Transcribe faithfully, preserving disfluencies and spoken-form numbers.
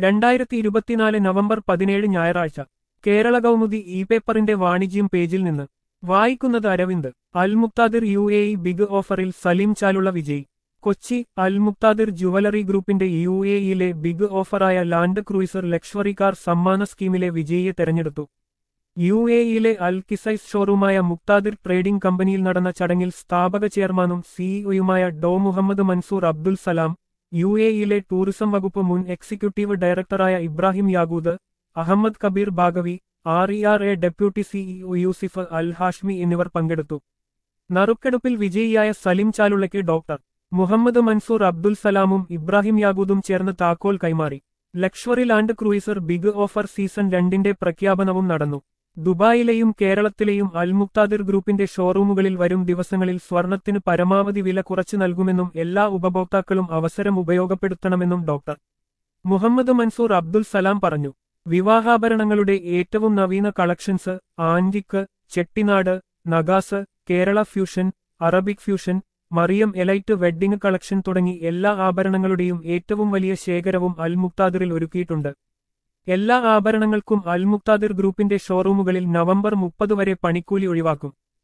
രണ്ടായിരത്തി ഇരുപത്തിനാല് നവംബർ പതിനേഴ് ഞായറാഴ്ച കേരള കൗമുദി ഇ പേപ്പറിന്റെ വാണിജ്യം പേജിൽ നിന്ന് വായിക്കുന്നത് Aravind. Almuqtadir U A E big ഓഫറിൽ സലീം ചാലുള്ള വിജയി. കൊച്ചി. അൽമുക്താദിർ ജുവലറി ഗ്രൂപ്പിന്റെ യു എ ഇയിലെ ബിഗ് ഓഫറായ ലാൻഡ് ക്രൂയിസർ ലക്ഷറി കാർ സമ്മാന സ്കീമിലെ വിജയിയെ തെരഞ്ഞെടുത്തു. യു എ ഇയിലെ അൽ കിസൈസ് ഷോറൂമായ മുക്താദിർ ട്രേഡിംഗ് കമ്പനിയിൽ നടന്ന ചടങ്ങിൽ സ്ഥാപക ചെയർമാനും സിഇഒയുമായ Dr Muhammad Mansoor Abdul Salam, U A ഇയിലെ ടൂറിസം വകുപ്പ് മുൻ എക്സിക്യൂട്ടീവ് ഡയറക്ടറായ Ibrahim Yagood, Ahammed Kabeer Baqavi, R E R A deputy CEO Yusif Al Hashmi എന്നിവർ പങ്കെടുത്തു. നറുക്കെടുപ്പിൽ വിജയിയായ സലിം ചാലുള്ളയ്ക്ക് ഡോക്ടർ മുഹമ്മദ് മൻസൂർ അബ്ദുൽ സലാമും ഇബ്രാഹിം യാഗൂദും ചേർന്ന് താക്കോൽ കൈമാറി. Luxury land cruiser big offer season രണ്ടിന്റെ പ്രഖ്യാപനവും നടന്നു. ദുബായിലെയും കേരളത്തിലെയും അൽമുക്താദിർ ഗ്രൂപ്പിന്റെ ഷോറൂമുകളിൽ വരും ദിവസങ്ങളിൽ സ്വർണത്തിന് പരമാവധി വില കുറച്ചു നൽകുമെന്നും എല്ലാ ഉപഭോക്താക്കളും അവസരം ഉപയോഗപ്പെടുത്തണമെന്നും ഡോക്ടർ മുഹമ്മദ് മൻസൂർ അബ്ദുൽ സലാം പറഞ്ഞു. വിവാഹാഭരണങ്ങളുടെ ഏറ്റവും നവീന collections, antique, Chettinad, Nagas, Kerala fusion, Arabic fusion, Mariyam elite wedding collection തുടങ്ങി എല്ലാ ആഭരണങ്ങളുടെയും ഏറ്റവും വലിയ ശേഖരവും അൽമുക്താദിറിൽ ഒരുക്കിയിട്ടുണ്ട്. എല്ലാ ആഭരണങ്ങൾക്കും അൽമുക്താദിർ ഗ്രൂപ്പിന്റെ ഷോറൂമുകളിൽ നവംബർ മുപ്പത് വരെ പണിക്കൂലി ഒഴിവാക്കും.